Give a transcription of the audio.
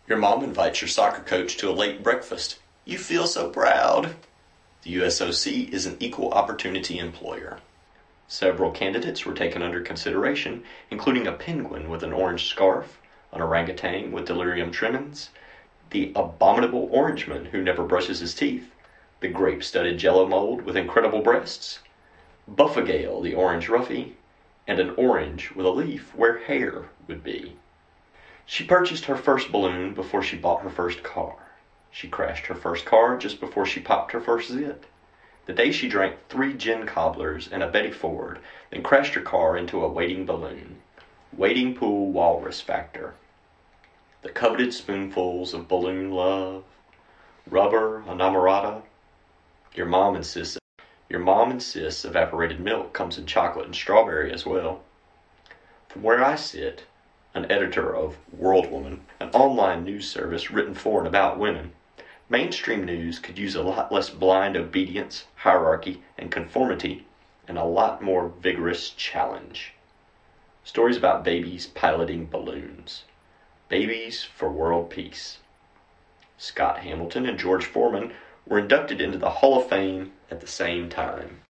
Your mom invites your soccer coach to a late breakfast. You feel so proud. The USOC is an equal opportunity employer. Several candidates were taken under consideration, including a penguin with an orange scarf, an orangutan with delirium tremens, the abominable orangeman who never brushes his teeth, the grape-studded jello mold with incredible breasts, Buffagale the orange ruffy, and an orange with a leaf where hair would be. She purchased her first balloon before she bought her first car. She crashed her first car just before she popped her first zit. The day she drank 3 gin cobblers and a Betty Ford, then crashed her car into a waiting balloon. Waiting pool walrus factor. The coveted spoonfuls of balloon love. Rubber, a namorata. Your mom insists evaporated milk comes in chocolate and strawberry as well. From where I sit, an editor of World Woman, an online news service written for and about women, mainstream news could use a lot less blind obedience, hierarchy, and conformity, and a lot more vigorous challenge. Stories about babies piloting balloons. Babies for world peace. Scott Hamilton and George Foreman were inducted into the Hall of Fame at the same time.